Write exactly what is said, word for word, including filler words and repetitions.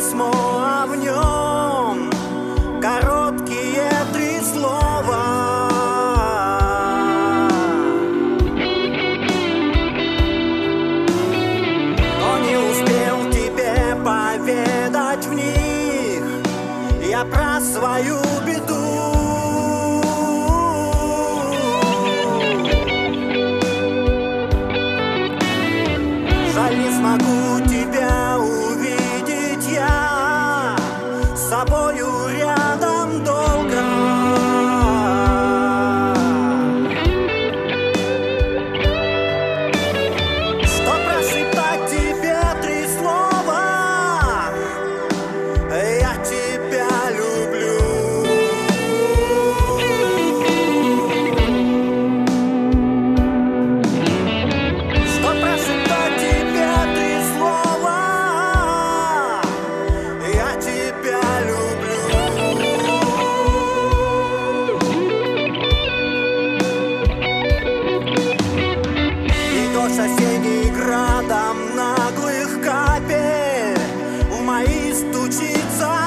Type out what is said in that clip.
письмо, а в нем короткие три слова. Но не успел тебе поведать в них я про свою беду. Жаль, не смогу тебя увидеть я с собою рядом долго. Что прошептать тебе три слова: я тебя люблю. Что прошептать тебе три слова: я тебя люблю. И дождь осенний градом наглых капель в мои стучится